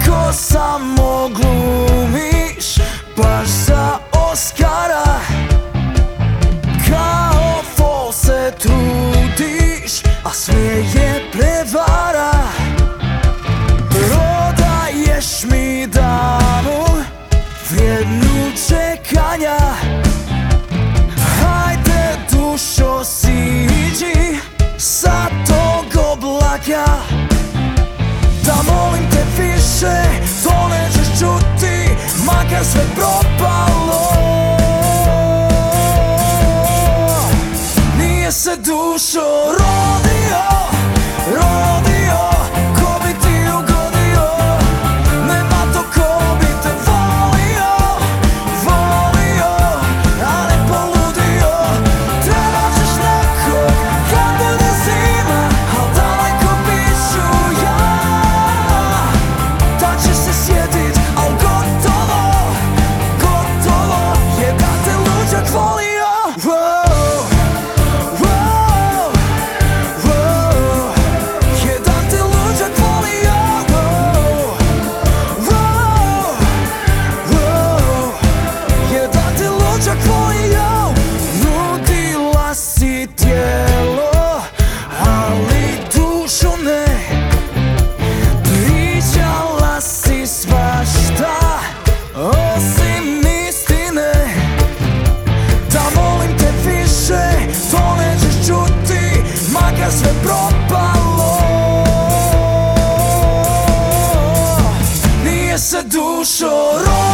Ko samo glumiš baš za Oskara, kao fol se trudiš, a sve je prevara. Prodaješ mi damu vrijednu čekanja. Hajde dušo siđi sa tog oblaka, da molim te više to nećeš čuti, makar sve propalo. Nije se dušo rodio, rodio, ko bi ti ugodio. Nema to ko bi te volio, volio, a ne poludio. Trebat ćeš nekog kad bude zima, al daleko pišu ja. Da ćeš se sjetit, al gotovo, gotovo je da te luđak volio. Nudila si tijelo, ali dušu ne. Pričala si svašta osim istine. Da molim te više to nećeš čuti, makar sve propalo. Nije se dušo